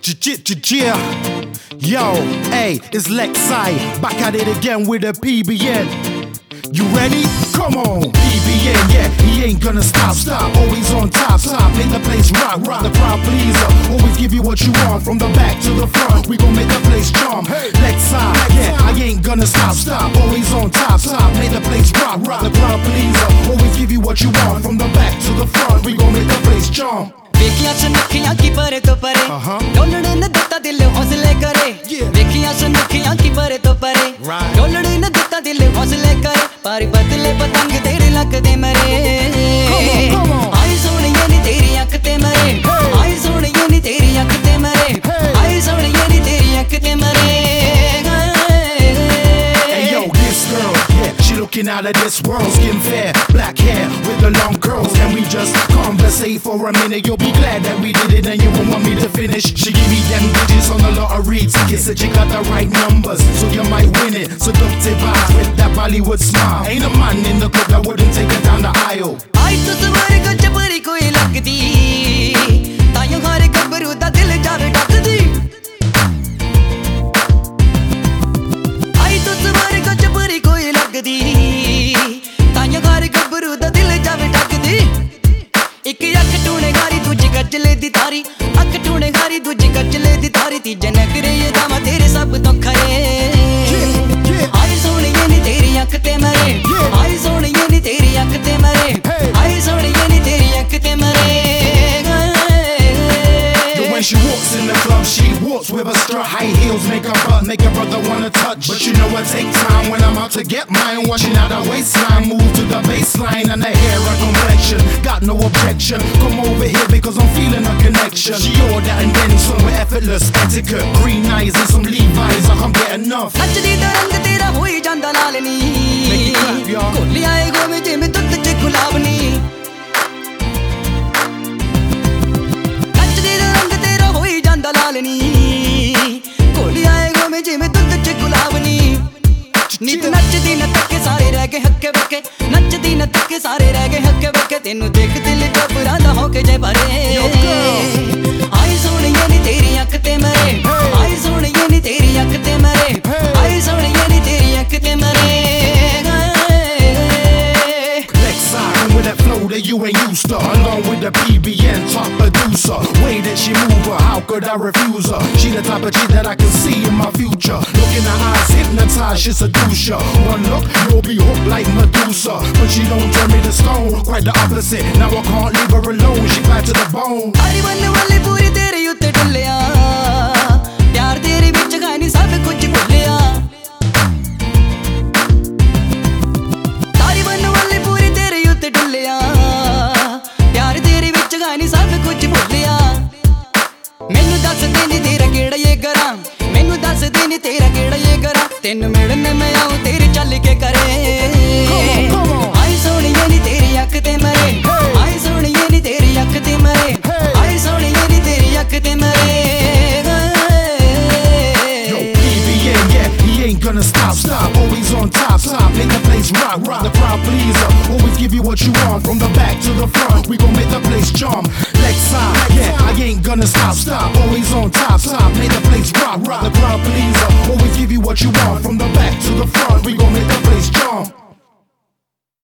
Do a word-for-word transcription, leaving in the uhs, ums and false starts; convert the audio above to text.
Yeah, yo, hey, it's Lexi, back at it again with a P B N. You ready? Come on, P B N, yeah, he ain't gonna stop, stop, always on top, stop, make the place rock, rock, the crowd pleaser, always give you what you want, from the back to the front, we gon' make the place jump. Hey, Lexi, yeah, I ain't gonna stop, stop, always on top, stop, make the place rock, rock, the crowd pleaser, always give you what you want, from the back to the front, we gon' make the place jump. देखिया सुनखियां की परे तो परे डोलड़े न देता दिल हौसले करे देखिया सुनखियां की परे तो परे डोलड़े न देता दिल हौसले करे पारी बदले पतंग तेरे लक दे मरे आई सोनिए नी तेरी अख ते मरे आई सोनिए नी तेरी अख ते मरे आई सोनिए नी तेरी अख ते मरे Looking out of this world, skin fair, black hair with the long curls. Can we just conversate for a minute? You'll be glad that we did it and you won't want me to finish. She give me them digits on the lottery ticket, said you got the right numbers, so you might win it. Seductive eyes with that Bollywood smile. Ain't a man in the club that wouldn't take her down the aisle. I to तुम्हारे को जबरी कोई लगती, तायों हरे गबरू दा दिल जावे डकदी. I to तुम्हारे को जबरी कोई लगदी. ताइयों घर गबरू दा दिल जावे डकदी इक अख टूने गारी दूजी गजले दी तारी अख टूने गारी दूजी गजले दी तारी तीजे नखरे ये दामा तेरे सब तो खरे आई सोनिए नी तेरी अख ते मरे आई सोनिए नी तेरी अख ते मरे आई सोनिए नी तेरी अख ते मरे When she walks in the club, she walks with a strut. High heels make her butt, make her brother wanna touch. But you know I take time when I'm out to get mine. Watching out her waistline, move to the baseline. And the hair and complexion, got no objection. Come over here because I'm feeling a connection. She order and then some with effortless etiquette. Green eyes and some Levi's, I can't get enough. नचदी दा रंग तेरा होई जांदा लाल नी कोली आए गो में जिमें दुध च गुलाब नी कोली आए गो में जिमें दुध च गुलाब नी नीत नचदी न तके सारे रह गए हक्के बक्के नचदी न तके सारे रह गए हक्के बक्के तेनू देख दिल घबरांदा होके जे भरे आई सोनिए नी तेरी अख ते मरे आई सोनिए नी तेरी अख ते मरे आई सोनिए नी तेरी अख ते मरे With that flow that you ain't used to, along with the P B N top producer, way that she move her, how could I refuse her? She the type of chick that I can see in my future. Look in her eyes, hypnotized, she seduce ya. One look, you'll be hooked like Medusa. But she don't turn me to stone, quite the opposite. Now I can't leave her alone, she bad to the bone. Hari banne wale puri tere utte dullya, pyar tere vich gaani sab kuch bhulya. मैनू दस दे नी तेरा केड़ा ये करा मैनू दस दे नी तेरा केड़ा ये करा तेन मिलने मैं आऊं तेरी चल के करे आई सोनिए नी तेरी अख ते मरे आई सोनिए नी तेरी अख ते मरे आई सोनिए नी तेरी अख ते मरे Yo, P B N, yeah, he ain't gonna stop, stop, always on top, stop, make the place rock, rock, the crowd pleaser, always give you what you want, from the back to the front, we gon' make the place jump. Lexi, yeah, I ain't gonna stop, stop, always on top, stop, make the place rock, rock, the crowd pleaser, always give you what you want, from the back to the front, we gon' make the place jump.